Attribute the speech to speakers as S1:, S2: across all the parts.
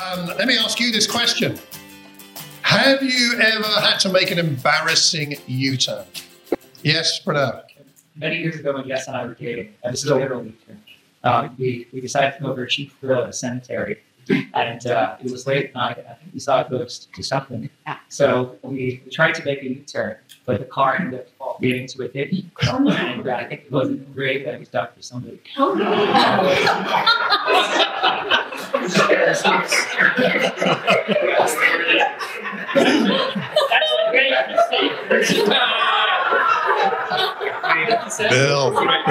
S1: Let me ask you this question. Have you ever had to make an embarrassing U-turn? Yes, Pranav.
S2: Many years ago, when Jess and I were dating, and this is a literal U-turn, we decided to go over a cheap grill at a cemetery. And it was late at night, and I think we saw a ghost do something. So we tried to make a U-turn, but the car ended up getting into a ditch. And I think it was a grave that was dug for somebody.
S1: Bill.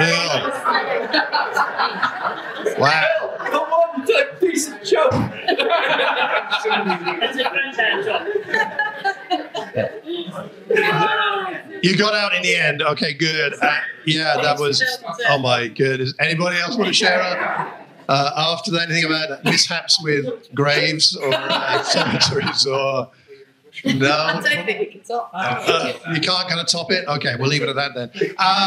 S1: Wow.
S3: Come on, you take a piece of joke.
S4: That's a granddad job.
S1: You got out in the end. Okay, good. Yeah, that was, oh my goodness. Anybody else want to share after that anything about mishaps with graves or cemeteries or... No?
S5: I don't think we can top that.
S1: You can't kind of top it? Okay, we'll leave it at that then.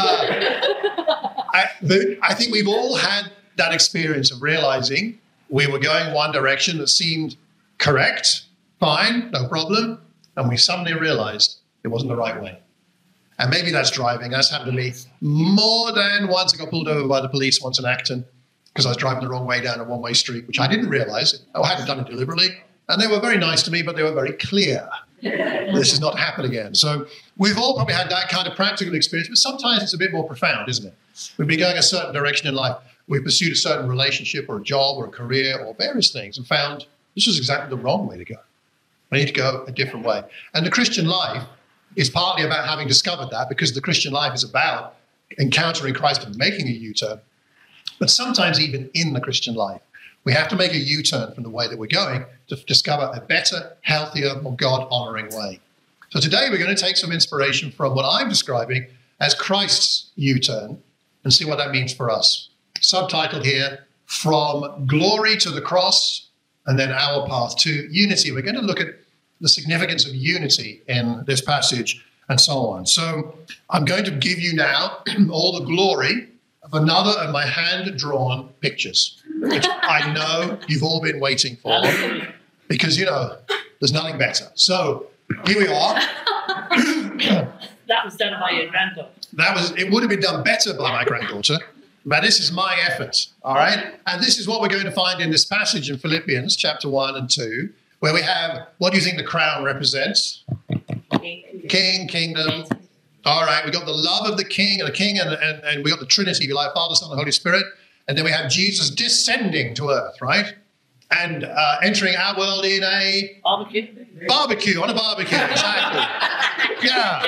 S1: I think we've all had that experience of realizing we were going one direction that seemed correct, fine, no problem, and we suddenly realized it wasn't the right way. And maybe that's driving. That's happened to me more than once. I got pulled over by the police once in Acton because I was driving the wrong way down a one-way street, which I didn't realize. I hadn't done it deliberately. And they were very nice to me, but they were very clear. This is not to happen again. So we've all probably had that kind of practical experience, but sometimes it's a bit more profound, isn't it? We've been going a certain direction in life. We pursued a certain relationship or a job or a career or various things and found this was exactly the wrong way to go. I need to go a different way. And the Christian life is partly about having discovered that, because the Christian life is about encountering Christ and making a U-turn. But sometimes even in the Christian life, we have to make a U-turn from the way that we're going to discover a better, healthier, more God-honoring way. So today we're going to take some inspiration from what I'm describing as Christ's U-turn and see what that means for us. Subtitled here, From Glory to the Cross, and then Our Path to Unity. We're going to look at the significance of unity in this passage and so on. So I'm going to give you now all the glory of another of my hand-drawn pictures, which I know you've all been waiting for, because, you know, there's nothing better. So here we are.
S4: That was done by your granddaughter.
S1: It would have been done better by my granddaughter, but this is my effort, all right? And this is what we're going to find in this passage in Philippians chapter 1 and 2, where we have, what do you think the crown represents? King, kingdom. All right, we got the love of the king and we got the Trinity, if you like, Father, Son, and Holy Spirit. And then we have Jesus descending to earth, right? And entering our world in a... Barbecue, on a barbecue, exactly. Yeah.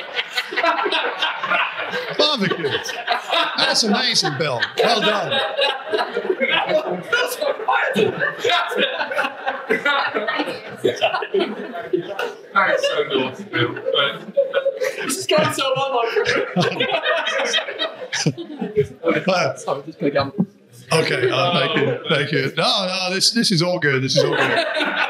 S1: Barbecue. That's amazing, Bill. Well done.
S3: That's so naughty, Bill. This is going so well, Sorry, just going to go.
S1: Okay, thank you. No, this is all good. This is all good.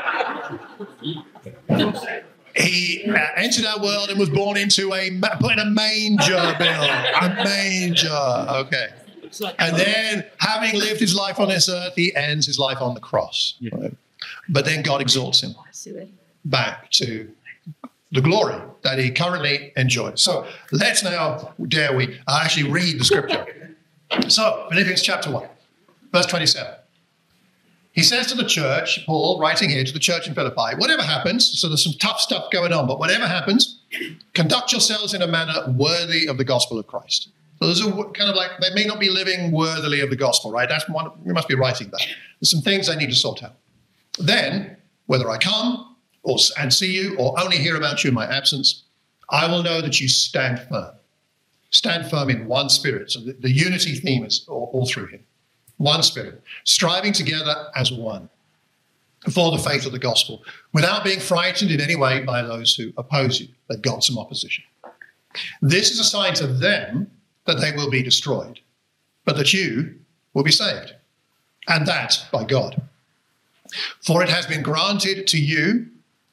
S1: He entered our world and was born into put in a manger, Bill. A manger. Okay. And then, having lived his life on this earth, he ends his life on the cross. Right? But then God exalts him back to the glory that he currently enjoys. So let's now, dare we, actually read the scripture. So, Philippians chapter 1, verse 27. He says to the church, Paul, writing here to the church in Philippi, whatever happens, so there's some tough stuff going on, but whatever happens, conduct yourselves in a manner worthy of the gospel of Christ. So there's a kind of like, they may not be living worthily of the gospel, right? That's one, you must be writing that. There's some things they need to sort out. Then, whether I come and see you or only hear about you in my absence, I will know that you stand firm. Stand firm in one spirit. So the unity theme is all through him. One spirit, striving together as one for the faith of the gospel, without being frightened in any way by those who oppose you. They've got some opposition. This is a sign to them that they will be destroyed, but that you will be saved, and that by God. For it has been granted to you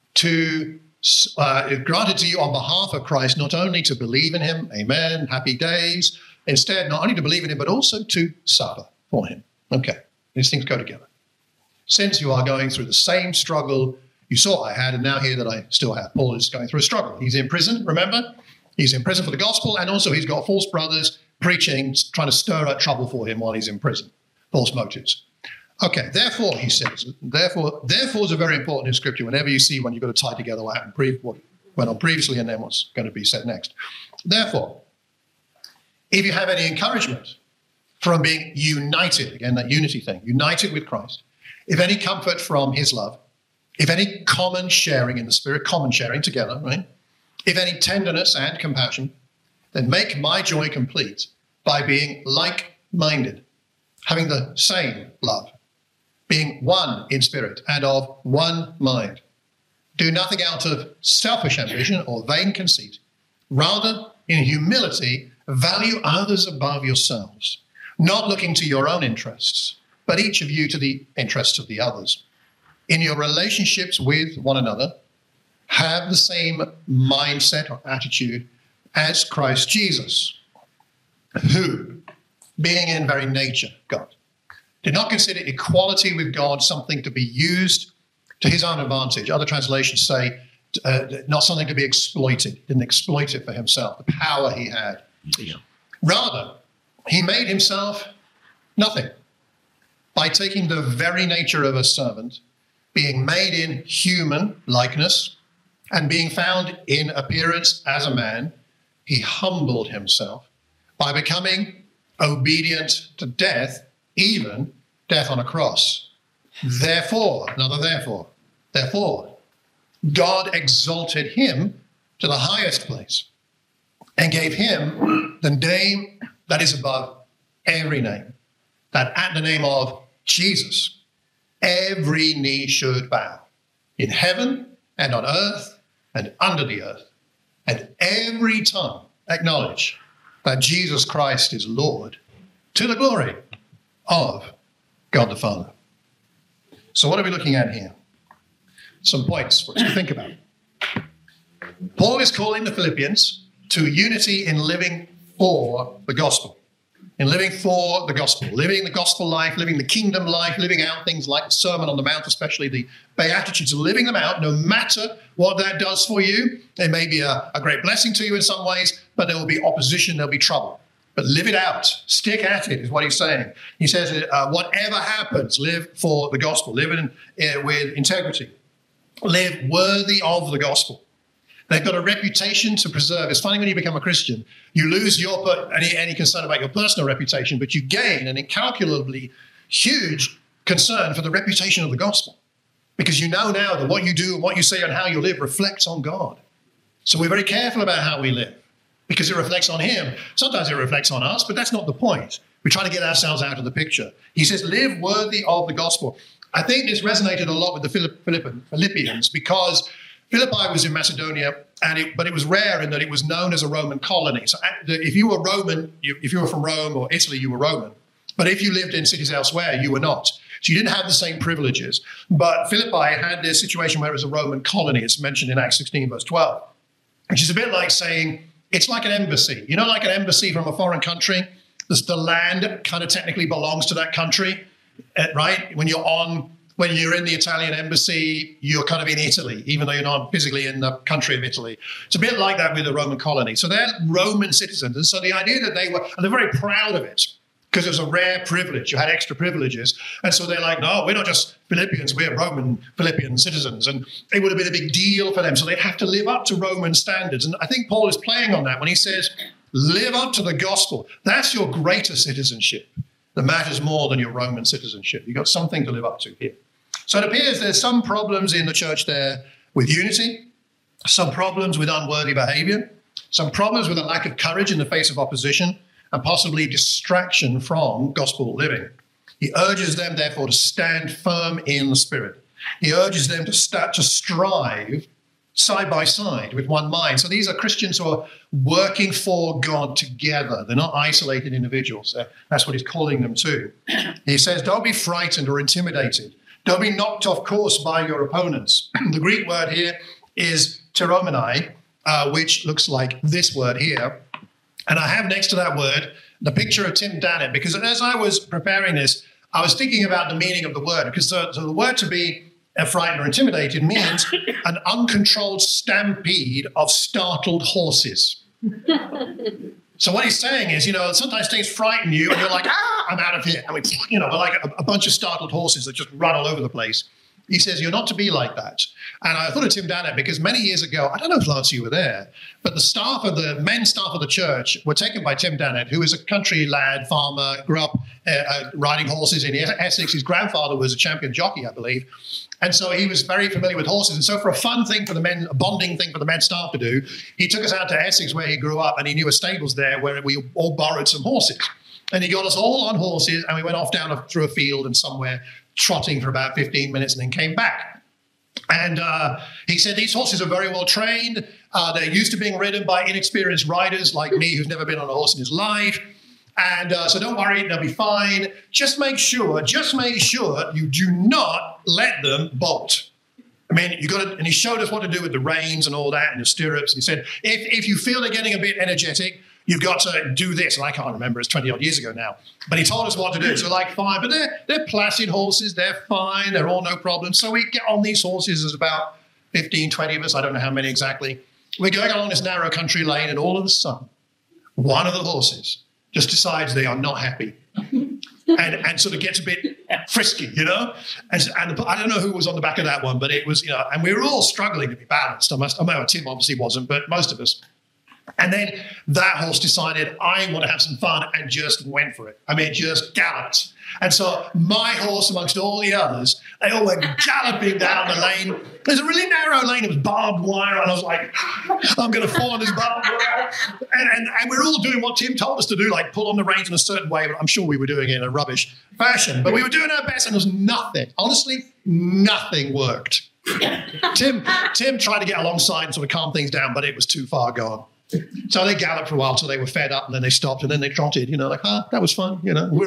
S1: on behalf of Christ, not only to believe in him, amen, happy days, instead not only to believe in him, but also to suffer for him. Okay, these things go together. since you are going through the same struggle you saw I had and now hear that I still have. Paul is going through a struggle. He's in prison, remember? He's in prison for the gospel, and also he's got false brothers preaching, trying to stir up trouble for him while he's in prison. False motives. Okay, therefore, he says, therefore is a very important in Scripture whenever you see when you've got to tie together what happened, what went on previously and then what's going to be said next. Therefore, if you have any encouragement from being united, again, that unity thing, united with Christ, if any comfort from his love, if any common sharing in the Spirit, common sharing together, right? If any tenderness and compassion, then make my joy complete by being like-minded, having the same love, being one in spirit and of one mind. Do nothing out of selfish ambition or vain conceit. Rather, in humility, value others above yourselves, not looking to your own interests, but each of you to the interests of the others. In your relationships with one another, have the same mindset or attitude as Christ Jesus, who, being in very nature God, did not consider equality with God something to be used to his own advantage. Other translations say not something to be exploited. He didn't exploit it for himself, the power he had. Yeah. Rather, he made himself nothing by taking the very nature of a servant, being made in human likeness, and being found in appearance as a man. He humbled himself by becoming obedient to death, even death on a cross. Therefore, God exalted him to the highest place and gave him the name that is above every name, that at the name of Jesus, every knee should bow, in heaven and on earth and under the earth, and every tongue acknowledge that Jesus Christ is Lord, to the glory of God the Father. So what are we looking at here? Some points for us to think about. Paul is calling the Philippians to unity in living for the gospel. In living for the gospel, living the gospel life, living the kingdom life, living out things like the Sermon on the Mount, especially the Beatitudes, living them out, no matter what that does for you. It may be a great blessing to you in some ways, but there will be opposition, there'll be trouble. But live it out, stick at it, is what he's saying. He says, whatever happens, live for the gospel, live with integrity, live worthy of the gospel. They've got a reputation to preserve. It's funny when you become a Christian, you lose any concern about your personal reputation, but you gain an incalculably huge concern for the reputation of the gospel. Because you know now that what you do and what you say and how you live reflects on God. So we're very careful about how we live because it reflects on him. Sometimes it reflects on us, but that's not the point. We try to get ourselves out of the picture. He says, live worthy of the gospel. I think this resonated a lot with the Philippians because Philippi was in Macedonia, but it was rare in that it was known as a Roman colony. So if you were Roman, if you were from Rome or Italy, you were Roman. But if you lived in cities elsewhere, you were not. So you didn't have the same privileges. But Philippi had this situation where it was a Roman colony. It's mentioned in Acts 16, verse 12, which is a bit like saying, it's like an embassy. You know, like an embassy from a foreign country? The land kind of technically belongs to that country, right? When you're in the Italian embassy, you're kind of in Italy, even though you're not physically in the country of Italy. It's a bit like that with the Roman colony. So they're Roman citizens. And so the idea that they're very proud of it because it was a rare privilege. You had extra privileges. And so they're like, no, we're not just Philippians, we're Roman Philippian citizens. And it would have been a big deal for them. So they'd have to live up to Roman standards. And I think Paul is playing on that when he says, live up to the gospel. That's your greater citizenship that matters more than your Roman citizenship. You've got something to live up to here. So it appears there's some problems in the church there with unity, some problems with unworthy behavior, some problems with a lack of courage in the face of opposition, and possibly distraction from gospel living. He urges them, therefore, to stand firm in the Spirit. He urges them to strive side by side with one mind. So these are Christians who are working for God together. They're not isolated individuals. That's what he's calling them to. He says, don't be frightened or intimidated. Don't be knocked off course by your opponents. The Greek word here is teromene, which looks like this word here. And I have next to that word the picture of Tim Dannett, because as I was preparing this, I was thinking about the meaning of the word, because the word to be frightened or intimidated means an uncontrolled stampede of startled horses. So what he's saying is, sometimes things frighten you and you're like, I'm out of here. I mean, we're like a bunch of startled horses that just run all over the place. He says, you're not to be like that. And I thought of Tim Dannett because many years ago, I don't know if Lance, you were there, but the men staff of the church were taken by Tim Dannett, who is a country lad, farmer, grew up riding horses in Essex. His grandfather was a champion jockey, I believe. And so he was very familiar with horses. And so for a fun thing for the men, a bonding thing for the men staff to do, he took us out to Essex where he grew up, and he knew a stables there where we all borrowed some horses. And he got us all on horses, and we went off down through a field and somewhere, trotting for about 15 minutes and then came back. And he said, these horses are very well trained. They're used to being ridden by inexperienced riders like me who's never been on a horse in his life. And so don't worry, they'll be fine. Just make sure you do not let them bolt. I mean, and he showed us what to do with the reins and all that and the stirrups. And he said, if you feel they're getting a bit energetic, you've got to do this. And I can't remember, it's 20 odd years ago now. But he told us what to do. So fine, but they're placid horses. They're fine. They're all no problem. So we get on these horses. There's about 15, 20 of us. I don't know how many exactly. We're going along this narrow country lane, and all of a sudden, one of the horses just decides they are not happy and sort of gets a bit frisky, And I don't know who was on the back of that one, but it was, and we were all struggling to be balanced. I know Tim obviously wasn't, but most of us. And then that horse decided, I want to have some fun, and just went for it. I mean, just galloped. And so my horse, amongst all the others, they all went galloping down the lane. There's a really narrow lane. It was barbed wire. And I was like, I'm going to fall on this barbed wire. And we're all doing what Tim told us to do, like pull on the reins in a certain way. But I'm sure we were doing it in a rubbish fashion. But we were doing our best, and there was nothing. Honestly, nothing worked. Tim tried to get alongside and sort of calm things down, but it was too far gone. So they galloped for a while till they were fed up, and then they stopped, and then they trotted, that was fun,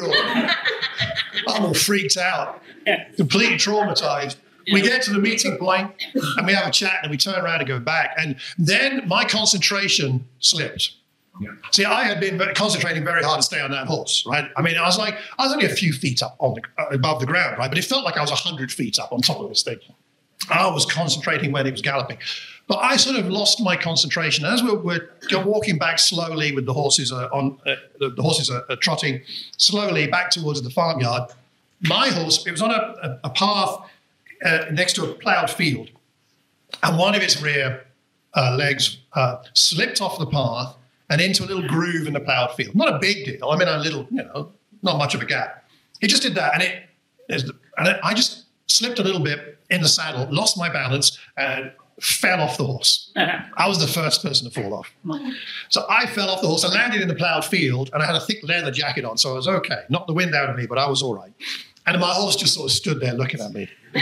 S1: I'm all freaked out, completely traumatized. We get to the meeting point, and we have a chat, and we turn around and go back, and then my concentration slipped. Yeah. See, I had been concentrating very hard to stay on that horse, right? I mean, I was only a few feet up above the ground, right? But it felt like I was 100 feet up on top of this thing. I was concentrating when he was galloping. But I sort of lost my concentration. As we're walking back slowly with the horses the horses are trotting slowly back towards the farmyard, my horse, it was on a path next to a ploughed field. And one of its rear legs slipped off the path and into a little groove in the ploughed field. Not a big deal. I mean, a little, not much of a gap. He just did that. And I just slipped a little bit in the saddle, lost my balance, and fell off the horse. I was the first person to fall off. So I fell off the horse. I landed in the ploughed field, and I had a thick leather jacket on, so I was okay. Knocked the wind out of me, but I was all right. And my horse just sort of stood there looking at me. They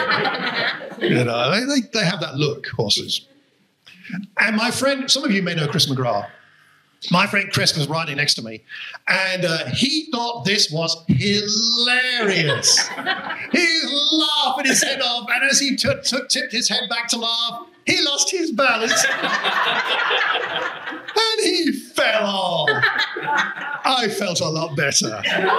S1: have that look, horses. And my friend, some of you may know Chris McGrath. My friend Chris was riding next to me, and he thought this was hilarious. He was laughing his head off, and as he tipped his head back to laugh, he lost his balance, and he fell off. I felt a lot better.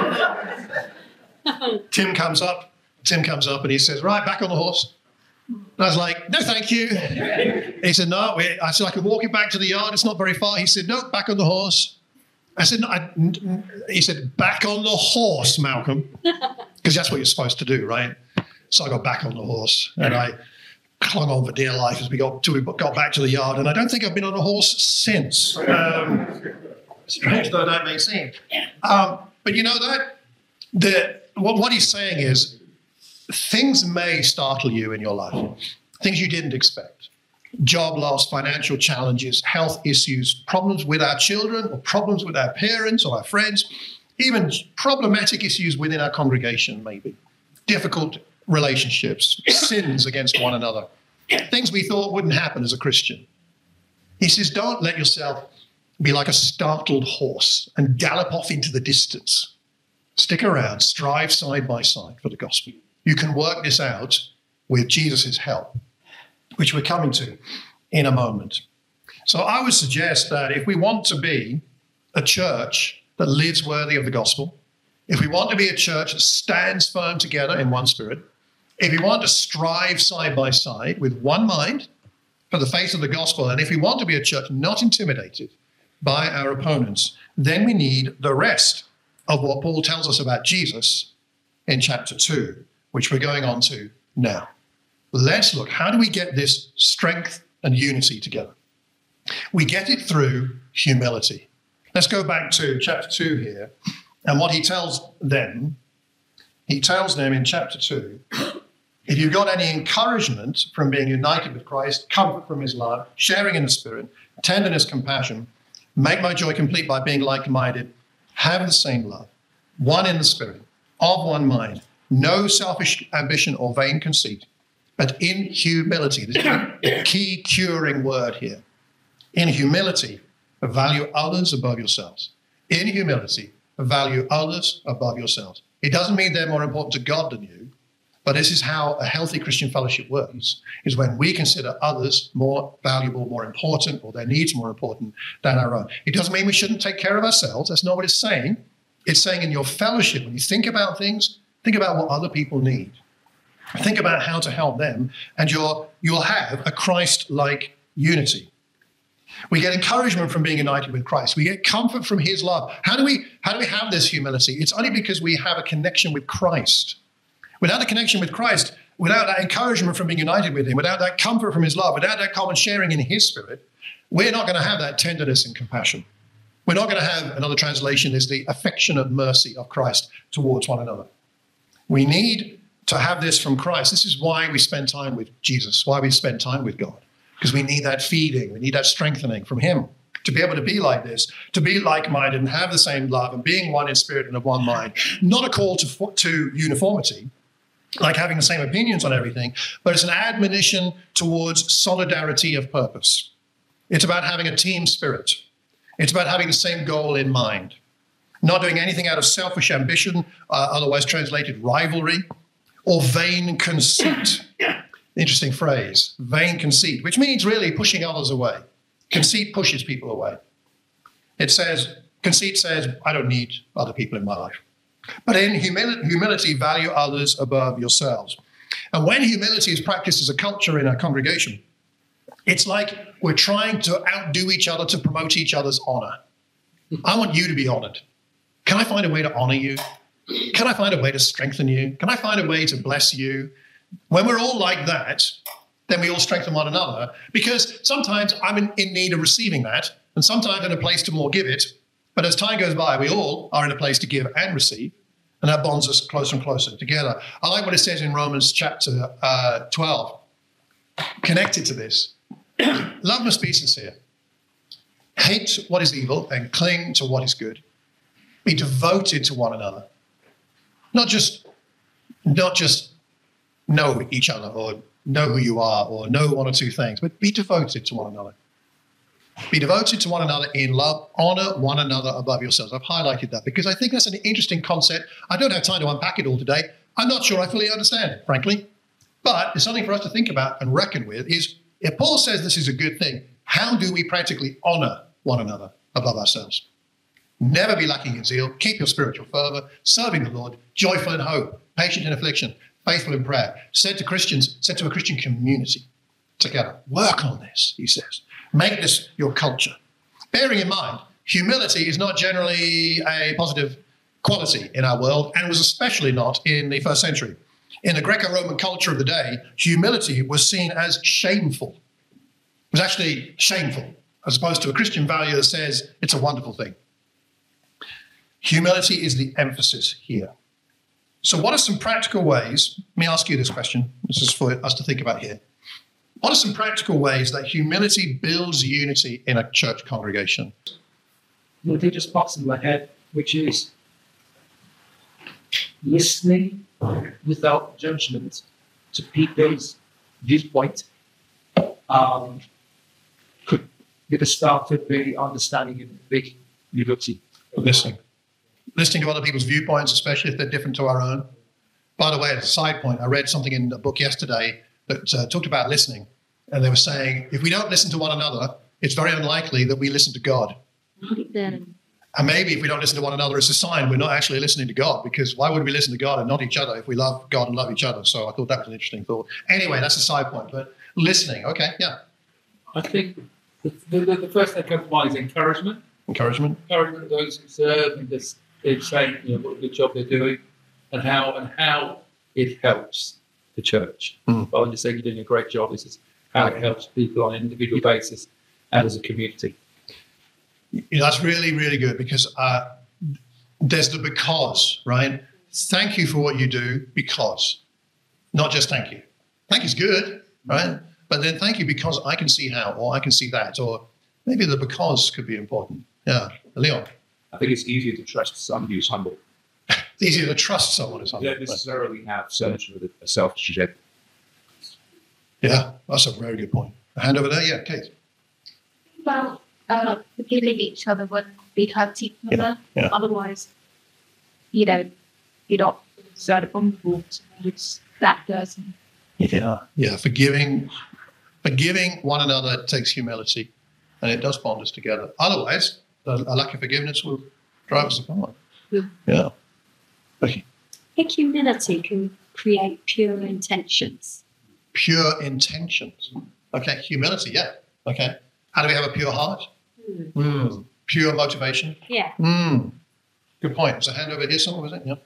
S1: Tim comes up, and he says, right, back on the horse. And I was like, no, thank you. He said, no. I said, I can walk it back to the yard. It's not very far. He said, no, back on the horse. I said, no. He said, back on the horse, Malcolm. Because that's what you're supposed to do, right? So I got back on the horse, and I clung on for dear life as we got back to the yard. And I don't think I've been on a horse since. Strange though that may seem. But what he's saying is, things may startle you in your life, things you didn't expect. Job loss, financial challenges, health issues, problems with our children or problems with our parents or our friends, even problematic issues within our congregation maybe, difficult relationships, sins against one another, things we thought wouldn't happen as a Christian. He says, don't let yourself be like a startled horse and gallop off into the distance. Stick around, strive side by side for the gospel. You can work this out with Jesus' help, which we're coming to in a moment. So I would suggest that if we want to be a church that lives worthy of the gospel, if we want to be a church that stands firm together in one spirit, if we want to strive side by side with one mind for the faith of the gospel, and if we want to be a church not intimidated by our opponents, then we need the rest of what Paul tells us about Jesus in chapter 2, which we're going on to now. Let's look, how do we get this strength and unity together? We get it through humility. Let's go back to chapter 2 here, and what he tells them in chapter 2, if you've got any encouragement from being united with Christ, comfort from his love, sharing in the Spirit, tenderness, compassion, make my joy complete by being like-minded, have the same love, one in the Spirit, of one mind, no selfish ambition or vain conceit, but in humility, this is a key curing word here. In humility, value others above yourselves. In humility, value others above yourselves. It doesn't mean they're more important to God than you, but this is how a healthy Christian fellowship works, is when we consider others more valuable, more important, or their needs more important than our own. It doesn't mean we shouldn't take care of ourselves. That's not what it's saying. It's saying in your fellowship, when you think about things, think about what other people need. Think about how to help them, and you'll have a Christ-like unity. We get encouragement from being united with Christ. We get comfort from his love. How do we have this humility? It's only because we have a connection with Christ. Without a connection with Christ, without that encouragement from being united with him, without that comfort from his love, without that common sharing in his Spirit, we're not going to have that tenderness and compassion. We're not going to have, another translation is the affectionate mercy of Christ towards one another. We need to have this from Christ. This is why we spend time with Jesus, why we spend time with God, because we need that feeding, we need that strengthening from him to be able to be like this, to be like-minded and have the same love and being one in spirit and of one mind. Not a call to uniformity, like having the same opinions on everything, but it's an admonition towards solidarity of purpose. It's about having a team spirit. It's about having the same goal in mind, not doing anything out of selfish ambition, otherwise translated rivalry, or vain conceit. Interesting phrase, vain conceit, which means really pushing others away. Conceit pushes people away. Conceit says, I don't need other people in my life. But in humility, value others above yourselves. And when humility is practiced as a culture in our congregation, it's like we're trying to outdo each other to promote each other's honor. I want you to be honored. Can I find a way to honor you? Can I find a way to strengthen you? Can I find a way to bless you? When we're all like that, then we all strengthen one another, because sometimes I'm in need of receiving that, and sometimes in a place to more give it. But as time goes by, we all are in a place to give and receive, and that bonds us closer and closer together. I like what it says in Romans chapter 12, connected to this. Love must be sincere. Hate what is evil and cling to what is good. Be devoted to one another. Not just know each other or know who you are or know one or two things, but be devoted to one another. Be devoted to one another in love. Honor one another above yourselves. I've highlighted that because I think that's an interesting concept. I don't have time to unpack it all today. I'm not sure I fully understand it, frankly. But it's something for us to think about and reckon with is, if Paul says this is a good thing, how do we practically honor one another above ourselves? Never be lacking in zeal. Keep your spiritual fervor, serving the Lord, joyful in hope, patient in affliction, faithful in prayer. Said to a Christian community together. Work on this, he says. Make this your culture. Bearing in mind, humility is not generally a positive quality in our world, and was especially not in the first century. In the Greco-Roman culture of the day, humility was seen as shameful. It was actually shameful, as opposed to a Christian value that says it's a wonderful thing. Humility is the emphasis here. So what are some practical ways, let me ask you this question, this is for us to think about here. What are some practical ways that humility builds unity in a church congregation?
S2: One thing just pops in my head, which is listening without judgment to people's viewpoint could be the start of really understanding and big unity.
S1: Listening to other people's viewpoints, especially if they're different to our own. By the way, as a side point, I read something in a book yesterday that talked about listening. And they were saying, if we don't listen to one another, it's very unlikely that we listen to God. And maybe if we don't listen to one another, it's a sign we're not actually listening to God, because why would we listen to God and not each other if we love God and love each other? So I thought that was an interesting thought. Anyway, that's a side point, but listening. Okay, yeah.
S3: I think the first thing that comes to mind is encouragement.
S1: Encouragement.
S3: Encouragement of those who serve and just saying, what a good job they're doing and how it helps the church.
S1: Mm.
S3: Rather than just saying you're doing a great job, this is how it helps people on an individual basis and as a community.
S1: That's really, really good, because there's the because, right? Thank you for what you do, because, not just thank you. Thank you's good, right? But then thank you because I can see how, or I can see that, or maybe the because could be important. Yeah, Leon.
S6: I think it's easier to trust someone who's humble.
S1: It's easier to trust someone who's humble.
S6: You don't necessarily have such a selfish agenda.
S1: Yeah, that's a very good point. A hand over there, yeah, Kate.
S5: Well, forgiving each other when we hurt each other.
S1: Yeah.
S5: Otherwise, you're not so vulnerable towards that person.
S1: Yeah, forgiving one another takes humility, and it does bond us together. Otherwise, a lack of forgiveness will drive us apart. Yeah. Okay.
S7: I think humility can create pure intentions.
S1: Pure intentions. Okay, humility, yeah. Okay. How do we have a pure heart? Pure motivation?
S7: Yeah.
S1: Good point. There's a hand over here somewhere, was it? Yeah.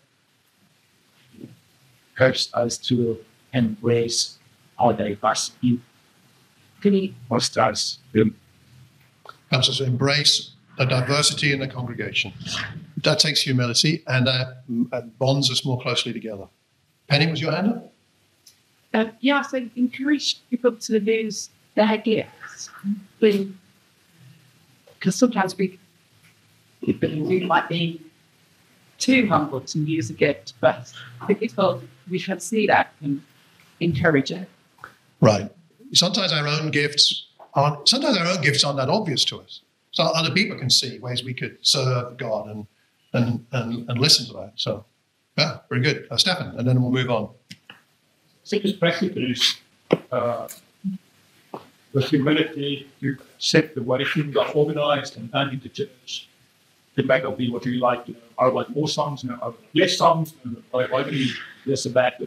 S8: Helps us to embrace our diversity. Helps us
S1: Helps us to embrace the diversity in the congregation. That takes humility, and that bonds us more closely together. Penny, was your hand up?
S9: Yeah, so encourage people to lose their ideas. Because sometimes we might be too humble to use a gift, but people, we should see that and encourage it.
S1: Right. Sometimes our own gifts aren't that obvious to us. So other people can see ways we could serve God and listen to that. So, yeah, very good. Stefan, and then we'll move on.
S8: I think it's practically the humility to accept the way things are organized and done in the church. It may not be what you like. I would like more songs, I would like less songs, I would like less of that,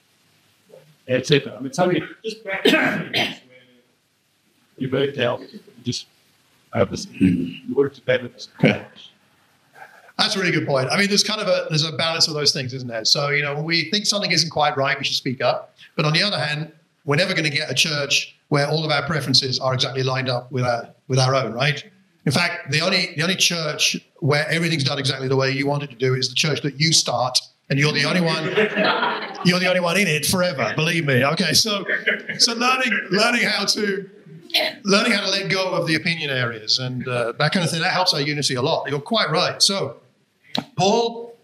S8: etc. I mean, something just practice where you work out, just have this in order to balance.
S1: That's a really good point. I mean, there's a balance of those things, isn't there? So, when we think something isn't quite right, we should speak up. But on the other hand, we're never going to get a church where all of our preferences are exactly lined up with our own, right? In fact, the only church where everything's done exactly the way you want it to do is the church that you start, and you're the only one. You're the only one in it forever. Believe me. Okay, so learning how to let go of the opinion areas and that kind of thing, that helps our unity a lot. You're quite right. So, Paul,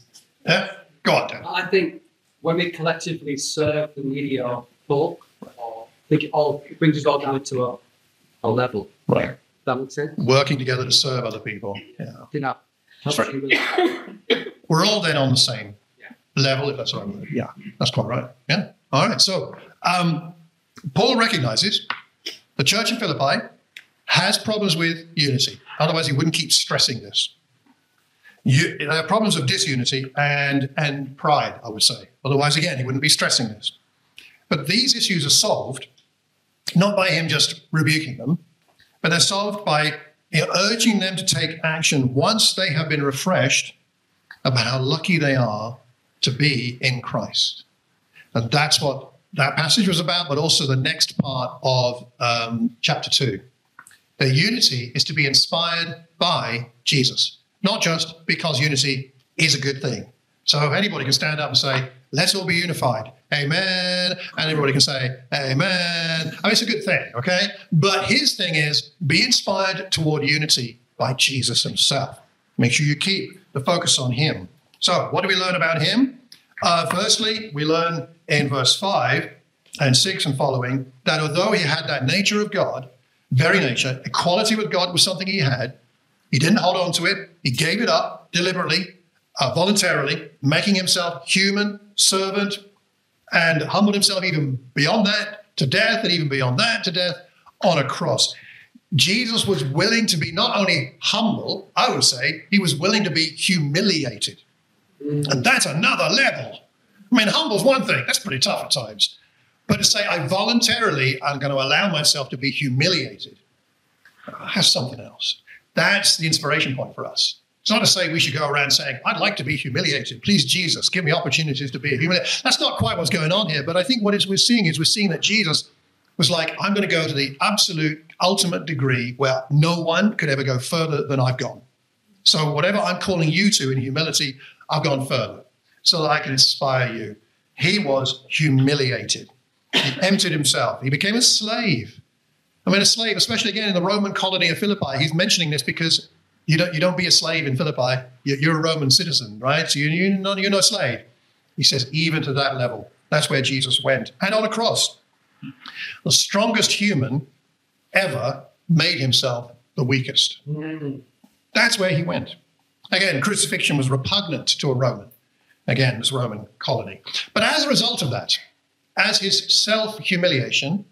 S1: go on, Dan.
S10: I think when we collectively serve the needy or poor, I think it brings us all down to a level.
S1: Right.
S10: That makes sense?
S1: Working together to serve other people. Yeah.
S10: I think that
S1: That's right. We're all then on the same level, if that's the right word. Yeah, that's quite right. Yeah. All right. So, Paul recognizes the church in Philippi has problems with unity. Otherwise, he wouldn't keep stressing this. There are problems of disunity and pride, I would say. Otherwise, again, he wouldn't be stressing this. But these issues are solved not by him just rebuking them, but they're solved by urging them to take action once they have been refreshed about how lucky they are to be in Christ. And that's what that passage was about, but also the next part of chapter 2. Their unity is to be inspired by Jesus, not just because unity is a good thing. So anybody can stand up and say, let's all be unified. Amen. And everybody can say, amen. I mean, it's a good thing, okay? But his thing is be inspired toward unity by Jesus himself. Make sure you keep the focus on him. So what do we learn about him? Firstly, we learn in verse 5 and 6 and following that although he had that nature of God, very nature, equality with God was something he had, he didn't hold on to it. He gave it up deliberately, voluntarily, making himself human, servant, and humbled himself even beyond that to death, and even beyond that to death on a cross. Jesus was willing to be not only humble, I would say, he was willing to be humiliated. And that's another level. I mean, humble's one thing. That's pretty tough at times. But to say, I voluntarily am going to allow myself to be humiliated, that's something else. That's the inspiration point for us. It's not to say we should go around saying, I'd like to be humiliated. Please, Jesus, give me opportunities to be humiliated. That's not quite what's going on here. But I think what we're seeing that Jesus was like, I'm going to go to the absolute ultimate degree where no one could ever go further than I've gone. So whatever I'm calling you to in humility, I've gone further so that I can inspire you. He was humiliated. He emptied himself. He became a slave. I mean, a slave, especially again in the Roman colony of Philippi. He's mentioning this because you don't be a slave in Philippi. You're a Roman citizen, right? So you're not a slave. He says, even to that level. That's where Jesus went. And on a cross, the strongest human ever made himself the weakest. That's where he went. Again, crucifixion was repugnant to a Roman. Again, this Roman colony. But as a result of that, as his self-humiliation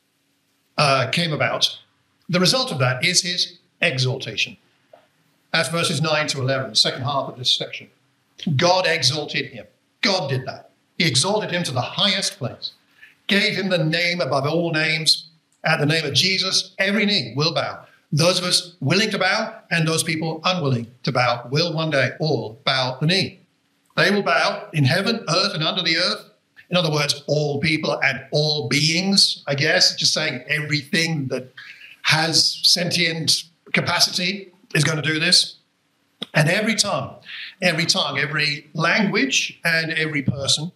S1: came about, the result of that is his exaltation. That's verses 9 to 11, the second half of this section. God exalted him. God did that. He exalted him to the highest place, gave him the name above all names. At the name of Jesus, every knee will bow. Those of us willing to bow and those people unwilling to bow will one day all bow the knee. They will bow in heaven, earth, and under the earth. In other words, all people and all beings, I guess, just saying everything that has sentient capacity is going to do this. And every tongue, every language, and every person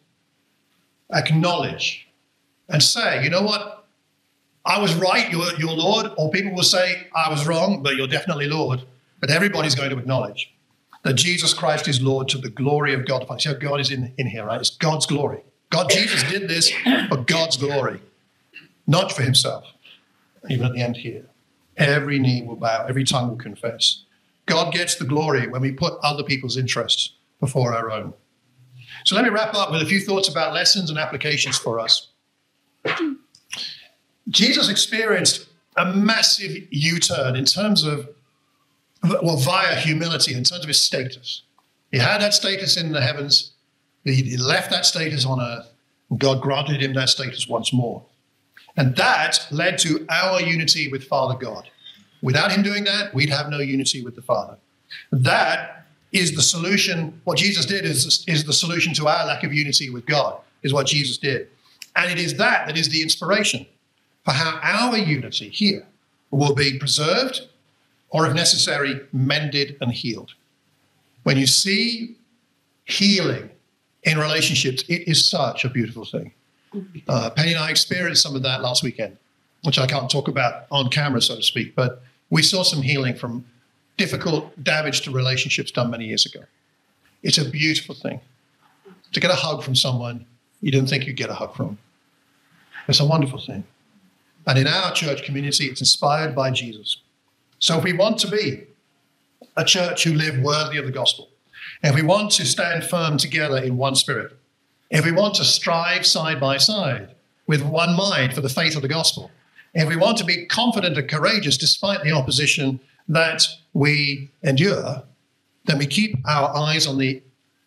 S1: acknowledge and say, you know what? I was right, you're Lord. Or people will say, I was wrong, but you're definitely Lord. But everybody's going to acknowledge that Jesus Christ is Lord to the glory of God. See how God is in here, right? It's God's glory. Jesus did this for God's glory, not for himself. Even at the end here, every knee will bow, every tongue will confess. God gets the glory when we put other people's interests before our own. So let me wrap up with a few thoughts about lessons and applications for us. Jesus experienced a massive U-turn in terms of, via humility, in terms of his status. He had that status in the heavens. He left that status on earth. And God granted him that status once more. And that led to our unity with Father God. Without him doing that, we'd have no unity with the Father. That is the solution. What Jesus did is the solution to our lack of unity with God, is what Jesus did. And it is that is the inspiration for how our unity here will be preserved or, if necessary, mended and healed. When you see healing in relationships, it is such a beautiful thing. Penny and I experienced some of that last weekend, which I can't talk about on camera, so to speak, but we saw some healing from difficult damage to relationships done many years ago. It's a beautiful thing. To get a hug from someone you didn't think you'd get a hug from. It's a wonderful thing. And in our church community, it's inspired by Jesus. So if we want to be a church who live worthy of the gospel, if we want to stand firm together in one spirit, if we want to strive side by side with one mind for the faith of the gospel, if we want to be confident and courageous despite the opposition that we endure, then we keep our eyes on the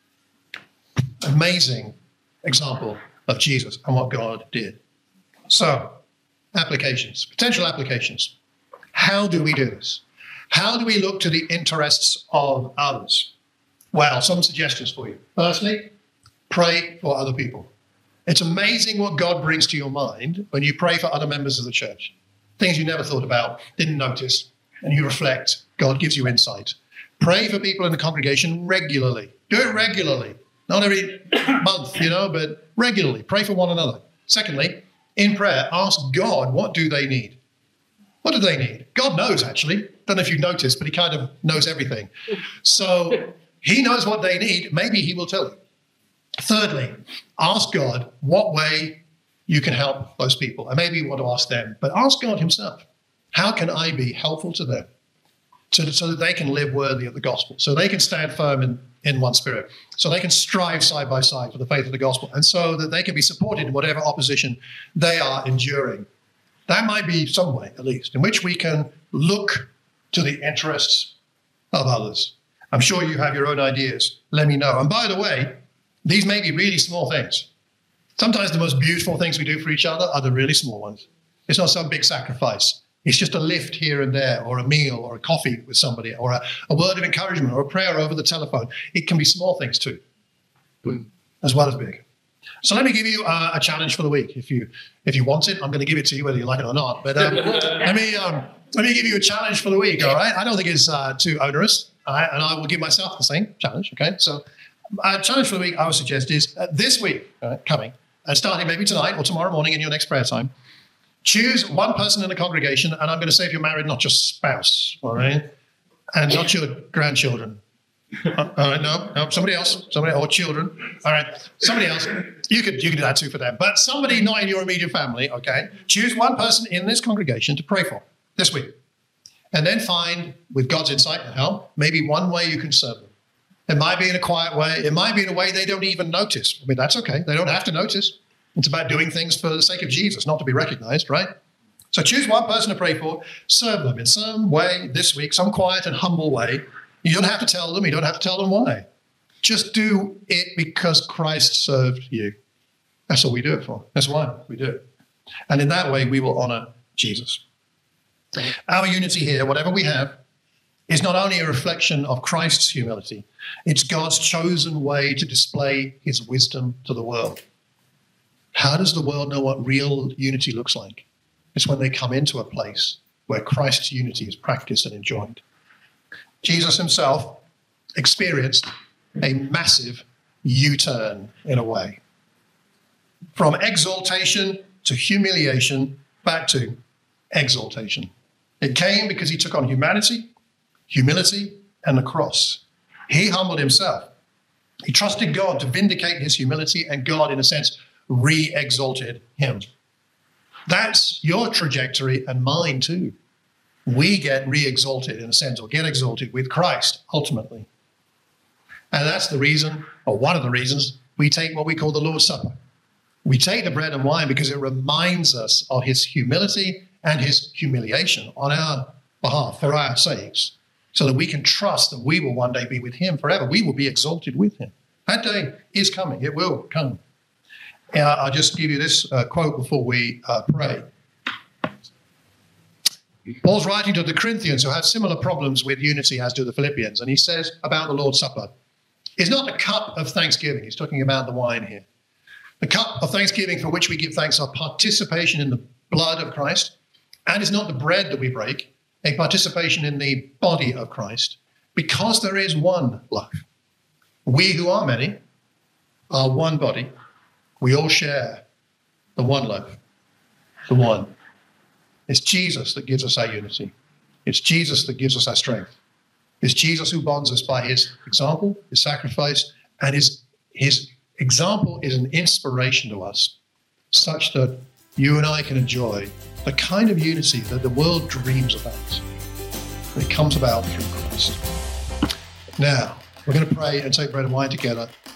S1: amazing example of Jesus and what God did. So, applications, potential applications. How do we do this? How do we look to the interests of others? Well, some suggestions for you. Firstly, pray for other people. It's amazing what God brings to your mind when you pray for other members of the church. Things you never thought about, didn't notice, and you reflect. God gives you insight. Pray for people in the congregation regularly. Do it regularly. Not every month, but regularly. Pray for one another. Secondly, in prayer, ask God, what do they need? What do they need? God knows, actually. Don't know if you've noticed, but he kind of knows everything. So he knows what they need. Maybe he will tell you. Thirdly, ask God what way you can help those people. And maybe you want to ask them, but ask God himself. How can I be helpful to them so that they can live worthy of the gospel, so they can stand firm in one spirit, so they can strive side by side for the faith of the gospel, and so that they can be supported in whatever opposition they are enduring. That might be some way, at least, in which we can look to the interests of others. I'm sure you have your own ideas. Let me know. And by the way, these may be really small things. Sometimes the most beautiful things we do for each other are the really small ones. It's not some big sacrifice. It's just a lift here and there, or a meal, or a coffee with somebody, or a word of encouragement, or a prayer over the telephone. It can be small things too, as well as big. So let me give you a challenge for the week. If you want it, I'm going to give it to you whether you like it or not. But let me give you a challenge for the week. All right? I don't think it's too onerous, all right? And I will give myself the same challenge. Okay? So a challenge for the week I would suggest is this week coming, and starting maybe tonight or tomorrow morning in your next prayer time. Choose one person in the congregation, and I'm going to say if you're married, not your spouse, all right, and not your grandchildren. All right, no, somebody else, or children. All right, somebody else. You could do that too for them, but somebody not in your immediate family. Okay, choose one person in this congregation to pray for this week, and then find, with God's insight and help, maybe one way you can serve them. It might be in a quiet way. It might be in a way they don't even notice. I mean, that's okay. They don't have to notice. It's about doing things for the sake of Jesus, not to be recognized, right? So choose one person to pray for, serve them in some way this week, some quiet and humble way. You don't have to tell them. You don't have to tell them why. Just do it because Christ served you. That's what we do it for. That's why we do it. And in that way, we will honor Jesus. Our unity here, whatever we have, is not only a reflection of Christ's humility, it's God's chosen way to display his wisdom to the world. How does the world know what real unity looks like? It's when they come into a place where Christ's unity is practiced and enjoyed. Jesus himself experienced a massive U-turn in a way. From exaltation to humiliation, back to exaltation. It came because he took on humanity, humility, and the cross. He humbled himself. He trusted God to vindicate his humility, and God, in a sense, re-exalted him. That's your trajectory and mine too. We get re-exalted in a sense, or get exalted with Christ ultimately. And that's the reason, or one of the reasons, we take what we call the Lord's Supper. We take the bread and wine because it reminds us of his humility and his humiliation on our behalf for our sakes, so that we can trust that we will one day be with him forever. We will be exalted with him. That day is coming. It will come. I'll just give you this quote before we pray. Paul's writing to the Corinthians, who have similar problems with unity as do the Philippians, and he says about the Lord's Supper, it's not the cup of thanksgiving. He's talking about the wine here. The cup of thanksgiving for which we give thanks are participation in the blood of Christ, and it's not the bread that we break, a participation in the body of Christ, because there is one life. We who are many are one body. We all share the one loaf, the one. It's Jesus that gives us our unity. It's Jesus that gives us our strength. It's Jesus who bonds us by his example, his sacrifice, and his example is an inspiration to us, such that you and I can enjoy the kind of unity that the world dreams about. It comes about through Christ. Now, we're going to pray and take bread and wine together.